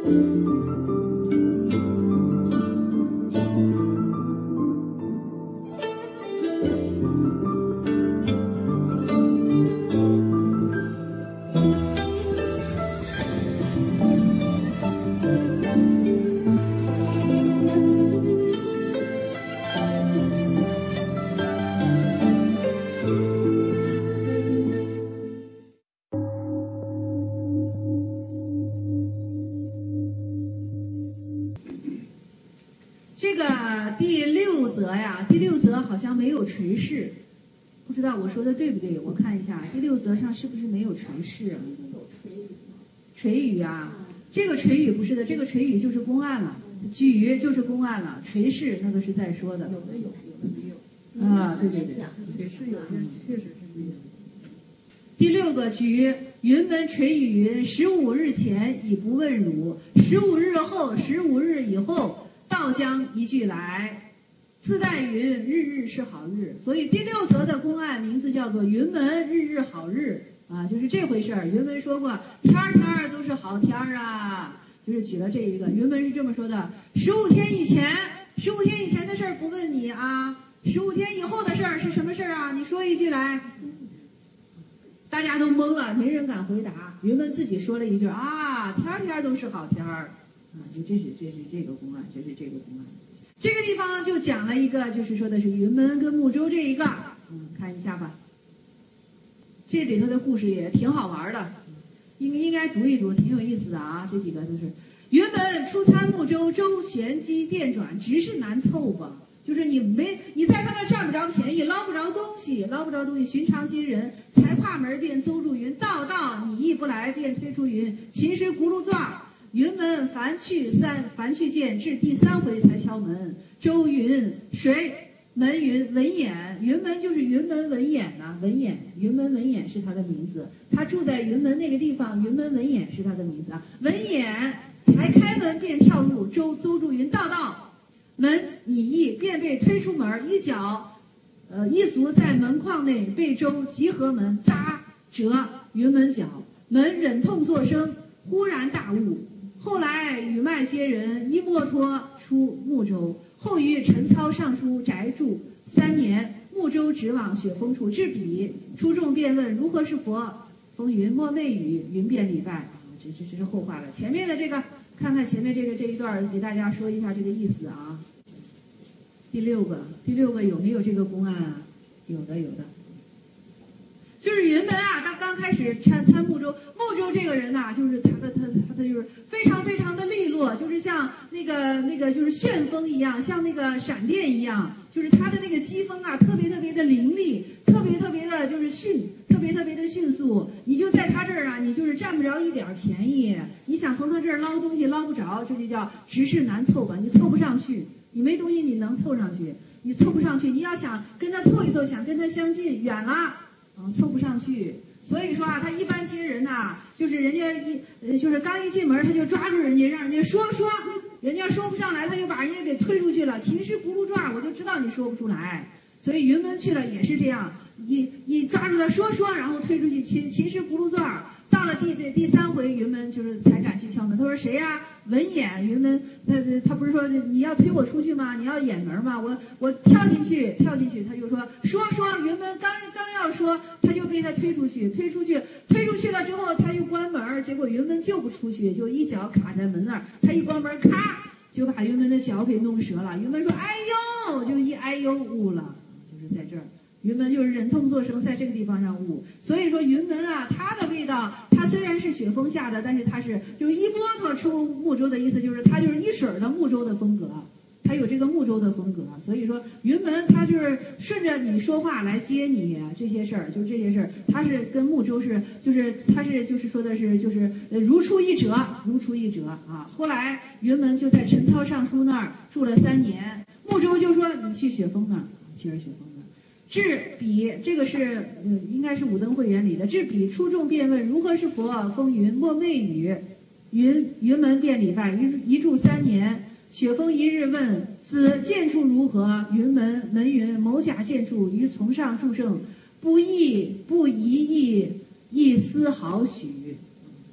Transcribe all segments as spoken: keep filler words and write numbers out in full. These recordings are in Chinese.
这个第六则呀，第六则好像没有垂饰，不知道我说的对不对？我看一下第六则上是不是没有垂饰啊？垂语啊，这个垂语不是的，这个垂语就是公案了，举就是公案了，垂饰那个是在说的。 有的有，有的没有。 啊，对对对， 垂饰有些确实是不一样。 第六个举，云门垂语云：十五日前已不问汝，十五日后，十五日以后，道将一句来。自带云：日日是好日。所以第六则的公案名字叫做云门日日好日啊，就是这回事儿。云门说过，天儿天儿都是好天儿啊，就是举了这一个。云门是这么说的：十五天以前，十五天以前的事儿不问你啊，十五天以后的事儿是什么事儿啊？你说一句来。大家都懵了，没人敢回答。云门自己说了一句啊，天儿天儿都是好天儿啊，就这是这是这个公案，这是这个公案。这个地方就讲了一个，就是说的是云门跟木舟这一个，嗯，看一下吧。这里头的故事也挺好玩的，应应该读一读，挺有意思的啊。这几个都是云门出参木舟，舟旋机电转，直是难凑吧。就是你没你在他那占不着便宜，捞不着东西，捞不着东西。寻常今人，才跨门便邹住云，道道你亦不来，便推出云。秦时轱辘状，云门凡去三凡去见，至第三回才敲门。周云谁？门云文衍，云门就是云门文衍呐、啊，文衍，云门文衍是他的名字。他住在云门那个地方，云门文衍是他的名字啊。文衍才开门便跳入，周邹住云，道道。门已易，便被推出门，一脚，呃，一足在门框内，被周集合门扎折云门脚，门忍痛作声，忽然大悟。后来羽脉接人，一摩托出木舟，后于陈操上书宅住三年，木舟直往雪峰处，至彼，出众便问如何是佛？风云莫昧语，云便礼拜。这这这是后话了。前面的这个。看看前面这个这一段，给大家说一下这个意思啊。第六个，第六个有没有这个公案啊？有的，有的。就是云门啊，他刚开始参参木舟，木舟这个人呐、啊，就是他的他他的就是非常非常的利落，就是像那个那个就是旋风一样，像那个闪电一样，就是他的那个机锋啊，特别特别的凌厉，特别特别的就是迅。特别特别的迅速，你就在他这儿啊，你就是占不着一点便宜。你想从他这儿捞东西捞不着，这就叫直是难凑吧，你凑不上去。你没东西你能凑上去，你凑不上去。你要想跟他凑一凑，想跟他相近，远了，嗯，凑不上去。所以说啊，他一般接人呐、啊，就是人家一呃，就是刚一进门他就抓住人家，让人家说说，人家说不上来，他就把人家给推出去了。秦时轱辘状，我就知道你说不出来。所以云门去了也是这样。一一抓住他说说，然后推出去，秦秦时轱辘状。到了第第三回，云门就是才敢去敲门。他说谁呀、啊？文衍。云门，他他不是说你要推我出去吗？你要掩门吗？我我跳进去，跳进去。他就说说说。云门刚刚要说，他就被他推出去，推出去，推出去了之后，他又关门，结果云门就不出去，就一脚卡在门那儿。他一关门，咔就把云门的脚给弄折了。云门说：“哎呦！”就一哎呦悟了，就是在这儿。云门就是忍痛作声，在这个地方上悟。所以说云门啊，它的味道，它虽然是雪峰下的，但是它是就是一摩托出木舟的意思，就是它就是一水儿的木舟的风格，它有这个木舟的风格。所以说云门它就是顺着你说话来接你这些事儿，就这些事儿，它是跟木舟是就是它是就是说的是就是呃如出一辙，如出一辙啊。后来云门就在陈操上书那儿住了三年，木舟就说你去雪峰那儿，去雪峰。至彼，这个是嗯，应该是五灯会元里的。至彼出众便问如何是佛？风云莫昧语，云云门便礼拜，一一住三年。雪峰一日问子见处如何？云门门云某甲见处于从上祝圣，不亦不一亦亦丝毫许。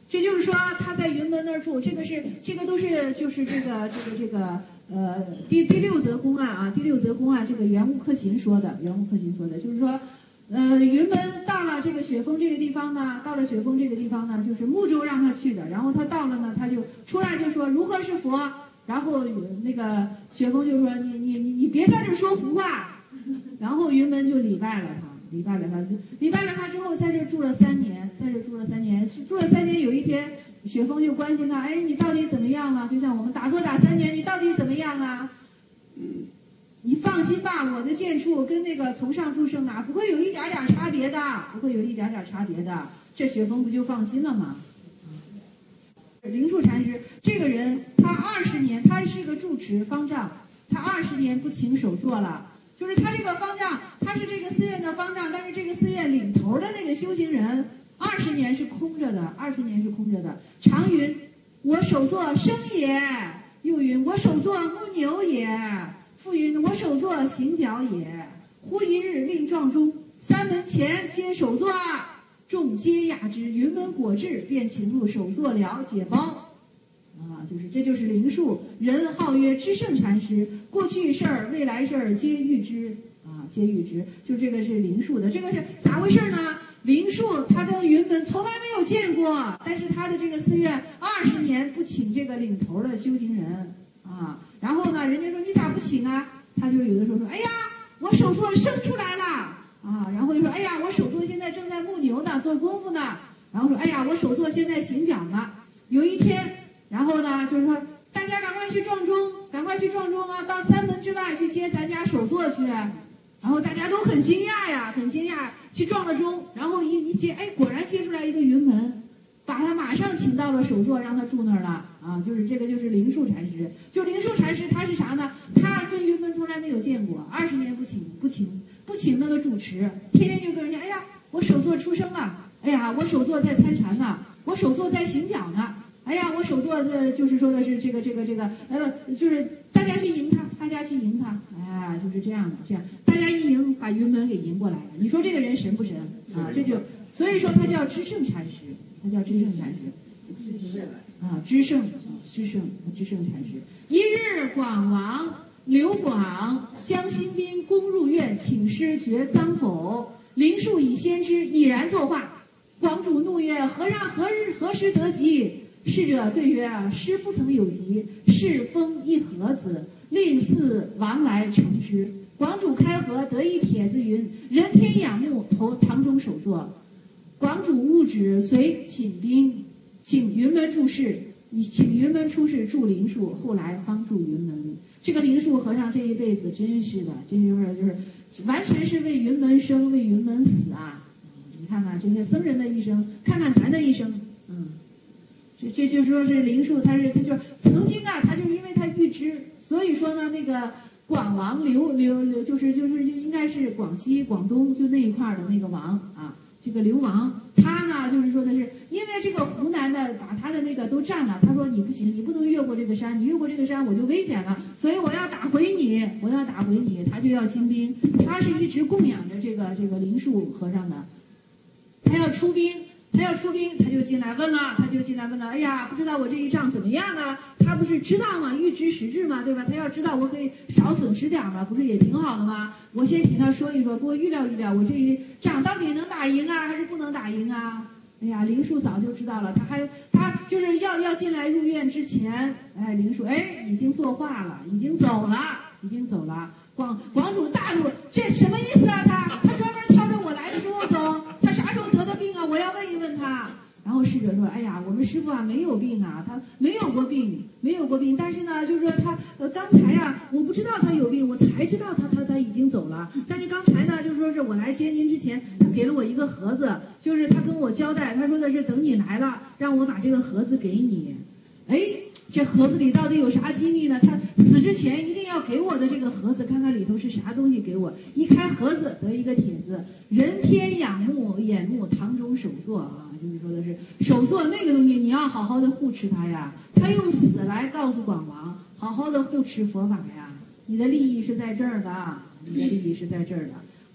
这就是说他在云门那儿住，这个是这个都是就是这个这个这个呃第第六则公案啊，第六则公案这个袁悟克勤说的，袁悟克勤说的，就是说，呃云门到了这个雪峰这个地方呢，到了雪峰这个地方呢，就是木州让他去的，然后他到了呢，他就出来就说如何是佛，然后那个雪峰就说你你你你别在这说胡话，然后云门就礼拜了他。礼拜了他，礼拜了他之后，在这住了三年，在这住了三年，住了三年。有一天，雪峰就关心他，哎，你到底怎么样了？就像我们打坐打三年，你到底怎么样啊？嗯，你放心吧，我的见处跟那个从上出生啊，不会有一点点差别的，不会有一点点差别的。这雪峰不就放心了吗？灵树禅师这个人，他二十年，他是个住持方丈，他二十年不请手座了。就是他这个方丈，他是这个寺院的方丈，但是这个寺院领头的那个修行人，二十年是空着的，二十年是空着的。常云：我首座生也；又云：我首座木牛也；复云：我首座行脚也。忽一日令状中，三门前皆首座，众皆雅之。云门果至，便请入首座了解包。啊，就是这就是灵树，人号曰知圣禅师，过去事儿、未来事儿皆预知啊，皆预知。就这个是灵树的，这个是咋回事呢？灵树他跟云门从来没有见过，但是他的这个寺院二十年不请这个领头的修行人啊。然后呢，人家说你咋不请啊？他就有的时候说，哎呀，我手座生出来了啊，然后就说，哎呀，我手座现在正在牧牛呢，做功夫呢。然后说，哎呀，我手座现在行脚呢。有一天。然后呢，就是说，大家赶快去撞钟，赶快去撞钟啊！到三门之外去接咱家首座去。然后大家都很惊讶呀，很惊讶，去撞了钟，然后一一接，哎，果然接出来一个云门，把他马上请到了首座，让他住那儿了啊！就是这个，就是灵树禅师。就灵树禅师，他是啥呢？他跟云门从来没有见过，二十年不请，不请，不请那个主持，天天就跟人家，哎呀，我首座出生了，哎呀，我首座在参禅呢，我首座在行脚呢。哎呀，我手座的，就是说的是这个这个这个，呃，就是大家去迎他，大家去迎他，哎，就是这样的，这样大家一迎，把云门给迎过来了。你说这个人神不神啊？这就所以说他叫知圣禅师，他叫知圣禅师，啊，知圣，知圣，知圣禅师。一日，广王刘广将新兵攻入院，请师绝脏否？灵树以先知，已然作画。广主怒曰：和尚何日何时得吉？侍者对曰：师不曾有疾，是封一盒子，令嗣王来承之。广主开盒，得一帖子云：人天仰慕，投堂中首座。广主误旨，随请兵，请云门住世，请云门出世住灵树，后来方住云门。这个灵树和尚这一辈子真是的，真就是就是完全是为云门生，为云门死啊！你看看这些僧人的一生，看看咱的一生，嗯。这这就说是灵树，他是他就曾经啊，他就是因为他预知，所以说呢，那个广王刘刘刘就是就是应该是广西广东就那一块的那个王啊，这个刘王，他呢就是说的是因为这个湖南的把他的那个都占了，他说你不行，你不能越过这个山，你越过这个山我就危险了，所以我要打回你，我要打回你，他就要兴兵，他是一直供养着这个这个灵树和尚的，他要出兵。他要出兵，他就进来问了，他就进来问了，哎呀，不知道我这一仗怎么样啊？他不是知道吗？预知时至嘛，对吧？他要知道我可以少损失点嘛，不是也挺好的吗？我先听他说一说，给我预料预料，我这一仗到底能打赢啊，还是不能打赢啊？哎呀，灵树早就知道了，他还他就是要要进来入院之前，哎，灵树哎已经作画了，已经走了，已经走了。广广主大怒，这什么意思啊？他他专门挑着我来的时候走，他啥时候得的病啊？我要问一问他。然后侍者说：“哎呀，我们师父啊没有病啊，他没有过病，没有过病。但是呢，就是说他呃刚才啊，我不知道他有病，我才知道他他他已经走了。但是刚才呢，就是说是我来接您之前，他给了我一个盒子，就是他跟我交代，他说的是等你来了，让我把这个盒子给你。哎，这盒子里到底有啥机密呢？他死之前一定要给我的这个盒子，看看里头是啥东西给我。一开盒子，得一个帖子：人天仰慕，眼目堂中首座啊。”就是说的是首座那个东西，你要好好的护持它呀。他用死来告诉广王，好好的护持佛法呀。你的利益是在这儿的，你的利益是在这儿的。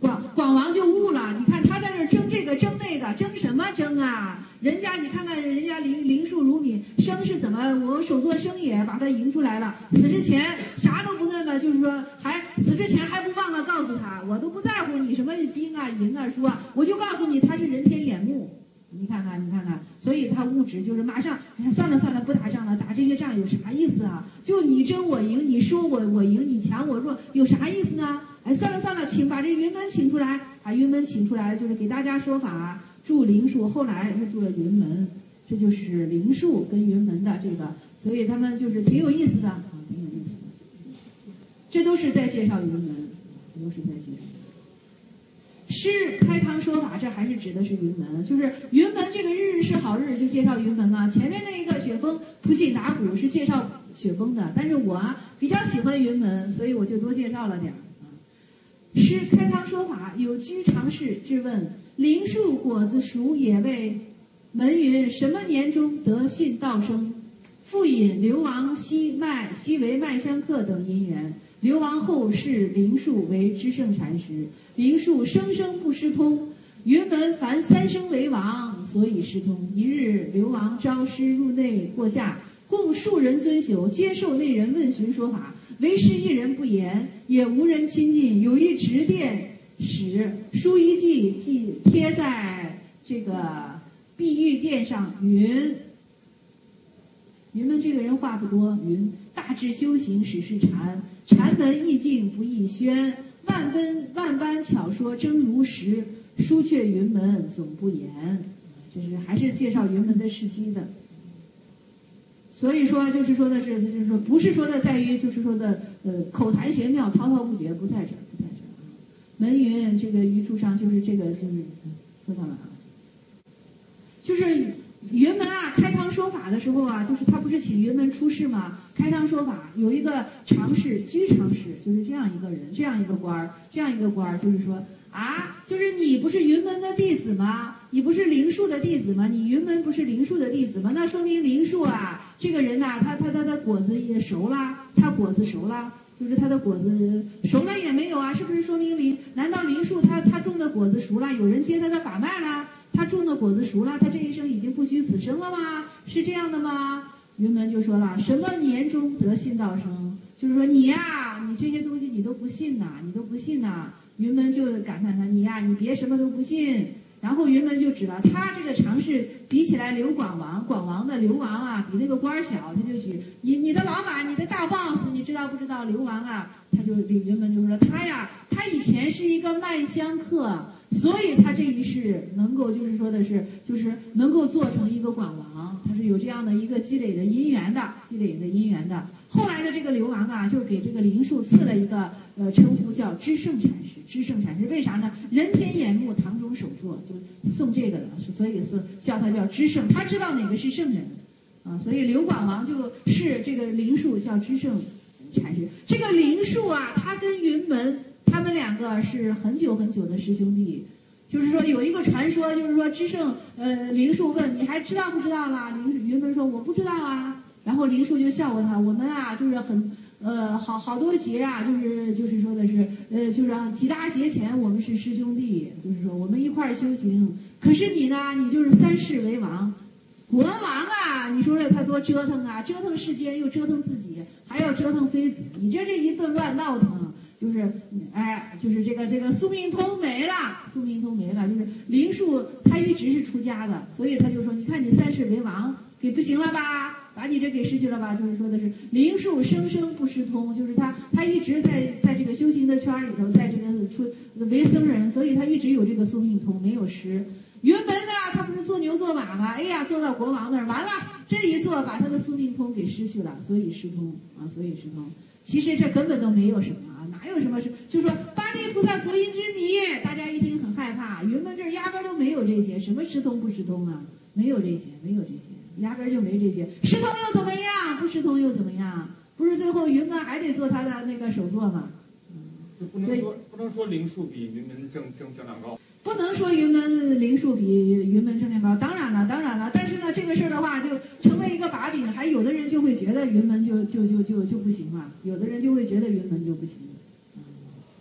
广广王就悟了，你看他在这儿争这个争那个，争什么争啊？人家你看看人家林林树如敏生是怎么，我手作生也把他迎出来了，死之前啥都不那个，就是说还死之前还不忘了告诉他，我都不在乎你什么兵啊赢啊输啊，我就告诉你他是人天眼目。你看看，你看看，所以他物质就是马上，哎呀，算了算了，不打仗了，打这些仗有啥意思啊？就你争我赢，你输我我赢，你强我弱，有啥意思呢？哎，算了算了，请把这云门请出来，把云门请出来，就是给大家说法，助灵树。后来他助了云门，这就是灵树跟云门的这个，所以他们就是挺有意思的啊，挺有意思的。这都是在介绍云门，这都是在介绍。诗开汤说法，这还是指的是云门，就是云门这个日日是好日就介绍云门了。前面那一个雪峰普喜打鼓是介绍雪峰的，但是我比较喜欢云门，所以我就多介绍了点儿。诗开汤说法，有居常侍质问：灵树果子熟也未？门云：什么年中得信道生？复引流王西麦西为麦香客等因缘。流王后世灵树为知圣禅师，灵树生生不失通。云门凡三生为王，所以失通。一日，流王招师入内过下，共数人遵守，接受内人问询说法，唯师一人不言，也无人亲近。有一执殿使书一记，记贴在这个碧玉殿上，云。云门这个人话不多，云大智修行始是禅，禅门意境不易宣，万般万般巧说真如实，书却云门总不言。这是还是介绍云门的事迹的。所以说就是说的是就是说不是说的在于就是说的呃口谈玄妙滔滔不绝，不在这儿不在这儿。门云这个于注上就是这个就是说到了啊，就是云门啊开汤说法的时候啊，就是他不是请云门出世吗？开汤说法有一个常侍居常侍，就是这样一个人，这样一个官儿，这样一个官儿，就是说啊，就是你不是云门的弟子吗？你不是灵树的弟子吗？你云门不是灵树的弟子吗？那说明灵树啊，这个人呐、啊，他他他的果子也熟啦，他果子熟啦，就是他的果子熟了也没有啊？是不是说明灵？难道灵树他他种的果子熟了，有人接他的法脉啦？他种的果子熟了，他这一生已经不虚此生了吗？是这样的吗？云门就说了，什么年中得信道生？就是说你呀、啊，你这些东西你都不信呐、啊，你都不信呐、啊。云门就感叹他，你呀、啊，你别什么都不信。然后云门就指了他这个常侍比起来，刘广王，广王的刘王啊，比那个官小，他就举你你的老板，你的大 boss， 你知道不知道刘王啊？他就云门就说他呀，他以前是一个麦香客。所以他这一世能够就是说的是就是能够做成一个广王，他是有这样的一个积累的姻缘的，积累的姻缘的。后来的这个流王啊，就给这个灵树赐了一个呃称呼叫知圣禅师。知圣禅师为啥呢？人天眼目，堂中首座，就送这个的，所以是叫他叫知圣。他知道哪个是圣人啊，所以刘广王就是这个灵树叫知圣禅师。这个灵树啊，他跟云门。他们两个是很久很久的师兄弟，就是说有一个传说，就是说知圣呃灵树问你还知道不知道啦？灵云门说我不知道啊，然后灵树就笑话他，我们啊就是很呃好好多节啊，就是就是说的是呃就是啊几大节前我们是师兄弟，就是说我们一块儿修行，可是你呢，你就是三世为王。国王啊，你说说他多折腾啊，折腾世间又折腾自己，还要折腾妃子，你这这一顿乱闹腾。就是哎，就是这个这个苏命通没了，苏命通没了，就是灵树他一直是出家的，所以他就说，你看你三世为王，给不行了吧？把你这给失去了吧？就是说的是灵树生生不失通，就是他他一直在在这个修行的圈里头，在这个出为僧人，所以他一直有这个苏命通，没有失。云门呢，他不是做牛做马吗？哎呀，做到国王那儿，完了这一做把他的苏命通给失去了，所以失通啊，所以失通。其实这根本都没有什么啊，哪有什么是？就说八地菩萨隔音之谜，大家一听很害怕。云门这儿压根都没有这些，什么失通不失通啊？没有这些，没有这些，压根就没这些。失通又怎么样？不失通又怎么样？不是最后云门还得做他的那个首座吗？ 嗯，不能说不能说灵树比云门正正正量高。 不能说云门灵树比云门正量高，当然了，当然了。但是呢，这个事儿的话，就成为一个把柄，还有的人就会觉得云门就就就就就不行了，有的人就会觉得云门就不行。嗯，当然。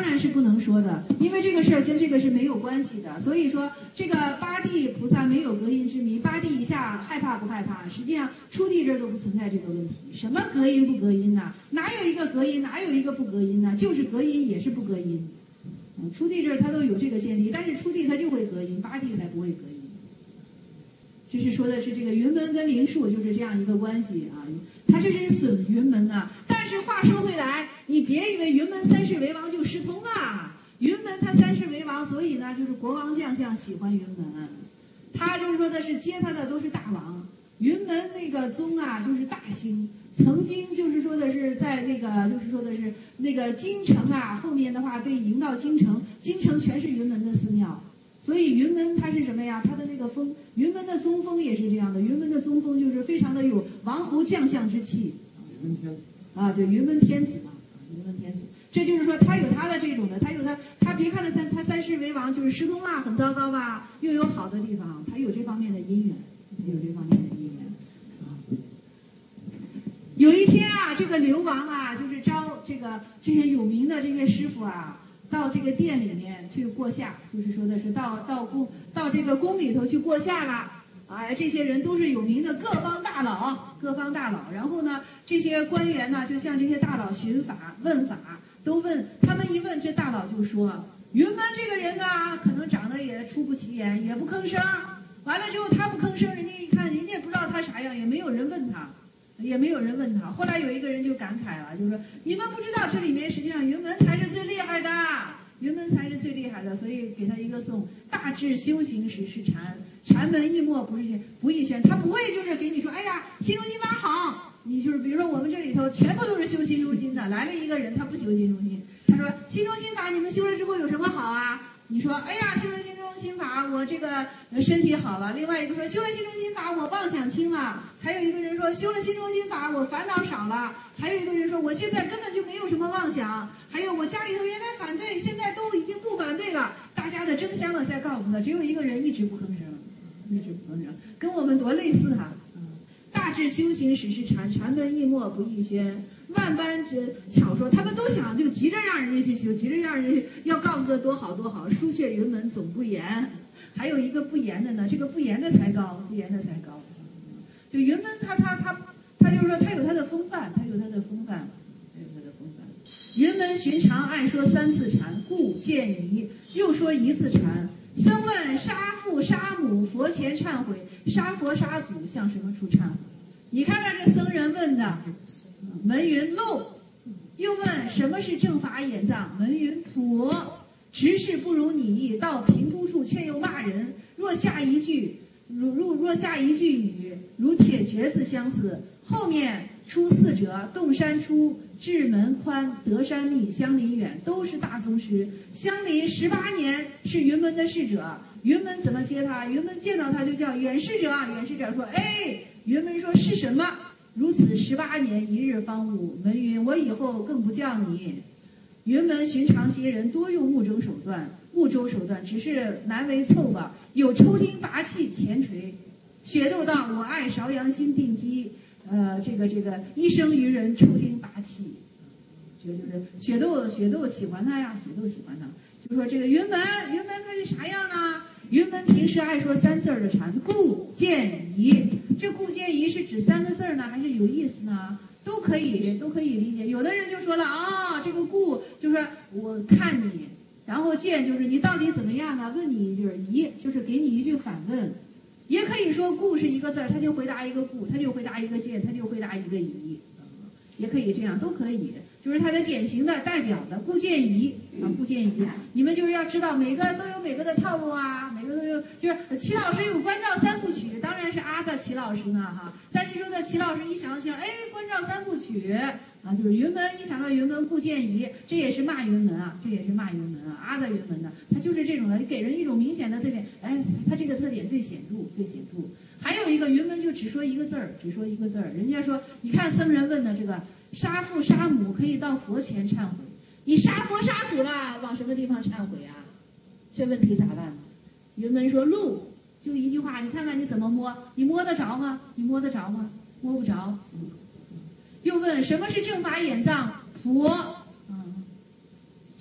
当然是不能说的，因为这个事儿跟这个是没有关系的。所以说，这个八地菩萨没有隔音之谜，八地以下害怕不害怕？实际上初地这儿都不存在这个问题。什么隔音不隔音呢？哪有一个隔音，哪有一个不隔音呢？就是隔音也是不隔音。嗯，初地这儿它都有这个先例，但是初地它就会隔音，八地才不会隔音。这是说的是这个云门跟灵树就是这样一个关系啊，它这是损云门呐、啊。但是话说回来，你别以为云门三世为王就失通了。云门他三世为王，所以呢，就是国王将相喜欢云门，他就是说的是接他的都是大王。云门那个宗啊，就是大兴，曾经就是说的是在那个就是说的是那个京城啊，后面的话被迎到京城，京城全是云门的寺庙。所以云门它是什么呀？它的那个风，云门的宗风也是这样的。云门的宗风就是非常的有王侯将相之气。 云门天子啊，对，云门天子嘛，云门天子。这就是说，他有他的这种的，他有他，他别看他三他三世为王，就是失通了，很糟糕吧？又有好的地方，他有这方面的因缘，有这方面的因缘。啊，有一天啊，这个流王啊，就是招这个这些有名的这些师傅啊。到这个殿里面去过夏，就是说的是到到宫到这个宫里头去过夏了。哎，这些人都是有名的各方大佬，各方大佬。然后呢，这些官员呢，就向这些大佬询法问法，都问他们一问，这大佬就说：云门这个人呢，可能长得也出不起眼，也不吭声。完了之后，他不吭声，人家一看，人家也不知道他啥样，也没有人问他。也没有人问他。后来有一个人就感慨了，就说你们不知道这里面实际上云门才是最厉害的，云门才是最厉害的，所以给他一个颂：大智修行时是禅，禅门易没不是不易宣。他不会就是给你说，哎呀，心中心法好，你就是比如说我们这里头全部都是修心中心的，来了一个人他不修心中心，他说心中心法你们修了之后有什么好啊？你说，哎呀，修了心中心法，我这个身体好了。另外一个说，修了心中心法，我妄想轻了。还有一个人说，修了心中心法，我烦恼少了。还有一个人说，我现在根本就没有什么妄想。还有我家里头原来反对，现在都已经不反对了。大家的争相的在告诉他，只有一个人一直不吭声，一直不吭声，跟我们多类似哈、啊。大智修行时是禅，禅门易没不易宣。万般之巧说，他们都想就急着让人家去修，急着让人家要告诉他多好多好。书却云门总不言，还有一个不言的呢，这个不言的才高，不言的才高。就云门他他他他就是说他有他的风范，他有他的风范，他有他的风范。云门寻常爱说三次禅，故见疑，又说一次禅。僧问杀父杀母，佛前忏悔，杀佛杀祖向什么处忏悔？你看看这僧人问的。门云路，又问什么是正法眼藏？门云普，直事不如你意，到评估处却又骂人。若下一句，如如若下一句语，如铁橛子相似。后面出四者，洞山出，智门宽，德山密，相邻远，都是大宗师。相邻十八年，是云门的侍者。云门怎么接他？云门见到他就叫远侍者。远侍者说：“哎。”云门说：“是什么？”如此十八年，一日方悟。门云：我以后更不叫你。云门寻常接人，多用木舟手段，木舟手段只是难为凑合。有抽钉拔气前锤，雪窦道：我爱邵阳新定基。呃，这个这个一生于人，抽钉拔气。这个就是雪窦，雪窦喜欢他呀，雪窦喜欢他。就说这个云门，云门他是啥样呢？云门平时爱说三字儿的禅，故见疑。这故见疑是指三个字儿呢，还是有意思呢？都可以，都可以理解。有的人就说了啊、哦，这个故就是我看你，然后见就是你到底怎么样呢？问你就是疑，就是给你一句反问。也可以说故是一个字儿，他就回答一个故，他就回答一个见，他就回答一个疑，也可以这样，都可以。就是它的典型的代表的故见疑啊，故见疑。你们就是要知道，每个都有每个的套路啊，每个都有。就是齐老师有关照三部曲，当然是阿萨齐老师呢哈。但是说呢，齐老师一想到想，哎，关照三部曲啊，就是云门，一想到云门故见疑，这也是骂云门啊，这也是骂云门啊，阿萨云门的，他就是这种的，给人一种明显的特点。哎，他这个特点最显著，最显著。还有一个云门就只说一个字儿，只说一个字儿。人家说，你看僧人问的这个。杀父杀母可以到佛前忏悔，你杀佛杀祖了，往什么地方忏悔啊？这问题咋办？云门说路，就一句话，你看看你怎么摸，你摸得着吗？你摸得着吗？摸不着。又问什么是正法眼藏？佛，嗯，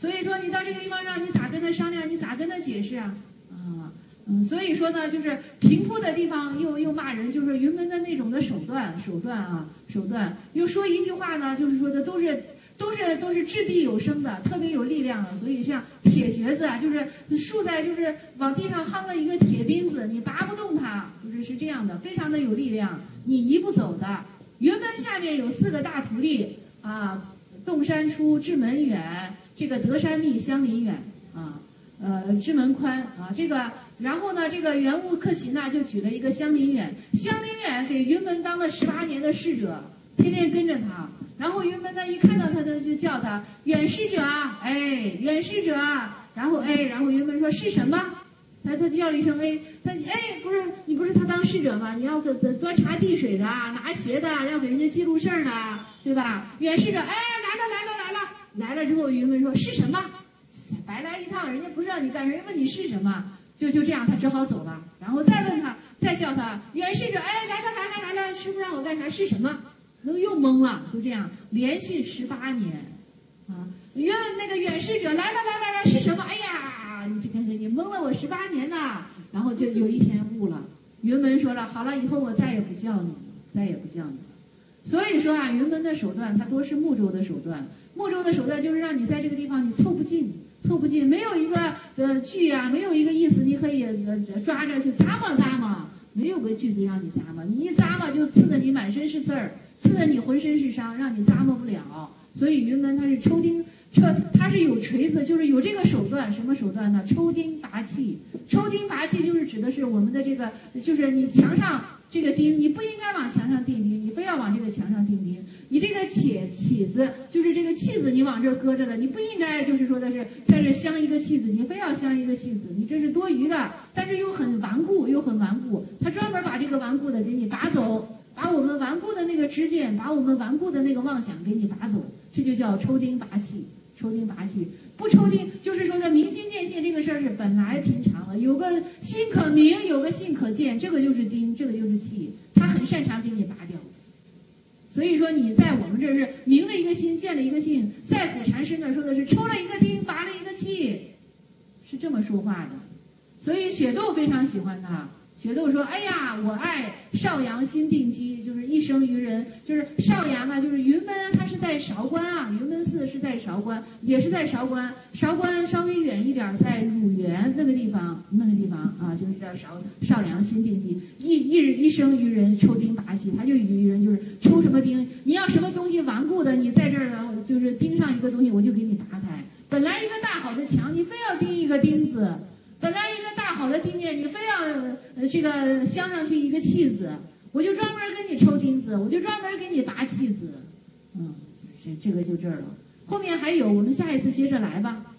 所以说你到这个地方上，你咋跟他商量？你咋跟他解释啊？啊，嗯，所以说呢，就是平铺的地方又又骂人，就是云门的那种的手段，手段啊，手段。又说一句话呢，就是说的都是都是都是掷地有声的，特别有力量的。所以像铁橛子啊，就是竖在就是往地上夯了一个铁钉子，你拔不动它，就是是这样的，非常的有力量，你移不走的。云门下面有四个大徒弟啊，洞山出，智门远，这个德山密，相邻远啊，呃，智门宽啊，这个，然后呢，这个圆悟克勤呢就举了一个相邻远，相邻远给云门当了十八年的侍者，天天跟着他，然后云门呢一看到他，他就叫他远侍者啊，哎，远侍者啊，然后哎，然后云门说是什么？他他叫了一声哎，他哎不是你不是他当侍者吗？你要给端茶递水的，拿鞋的，要给人家记录事儿的，对吧？远侍者哎来了来了来了来了之后，云门说是什么？白来一趟，人家不知道你干什么，人问你是什么，就就这样，他只好走了。然后再问他，再叫他远侍者哎来了来了来了，师傅让我干啥？是什么？都又懵了，就这样连续十八年啊。原那个远侍者来了来了来是什么？哎呀，你这个你蒙了我十八年呐！然后就有一天悟了。云门说了，好了，以后我再也不叫你了，再也不叫你了。所以说啊，云门的手段它多是木州的手段，木州的手段就是让你在这个地方你凑不近，凑不近，没有一个呃句啊，没有一个意思，你可以呃抓着去咂摸咂摸，没有个句子让你咂摸，你一咂摸就刺得你满身是刺儿，刺得你浑身是伤，让你咂摸不了。所以云门它是抽钉。抽它是有锤子，就是有这个手段，什么手段呢？抽钉拔气。抽钉拔气就是指的是我们的这个，就是你墙上这个钉，你不应该往墙上钉钉，你非要往这个墙上钉钉。你这个起起子，就是这个气子，你往这儿搁着的，你不应该就是说的是在这镶一个气子，你非要镶一个气子，你这是多余的，但是又很顽固，又很顽固。他专门把这个顽固的给你拔走。把我们顽固的那个知见，把我们顽固的那个妄想给你拔走，这就叫抽钉拔气。抽钉拔气，不抽钉就是说的明心见性，这个事儿是本来平常的，有个心可明，有个性可见，这个就是钉，这个就是气，他很擅长给你拔掉。所以说你在我们这是明了一个心，见了一个性，在古禅师那说的是抽了一个钉，拔了一个气，是这么说话的。所以雪窦非常喜欢他。雪窦说：“哎呀，我爱邵阳新定基，就是一生于人。就是邵阳啊，就是云门，它是在韶关啊，云门寺是在韶关，也是在韶关。韶关稍微远一点，在乳源那个地方，那个地方啊，就是叫邵邵阳新定基。一一一生于人，抽钉拔气，他就于人就是抽什么钉，你要什么东西顽固的，你在这儿呢，就是钉上一个东西，我就给你拔开。本来一个大好的墙，你非要钉一个钉子。”本来一个大好的钉面，你非要呃这个镶上去一个气子，我就专门给你抽钉子，我就专门给你拔气子，嗯，这这个就这儿了。后面还有，我们下一次接着来吧。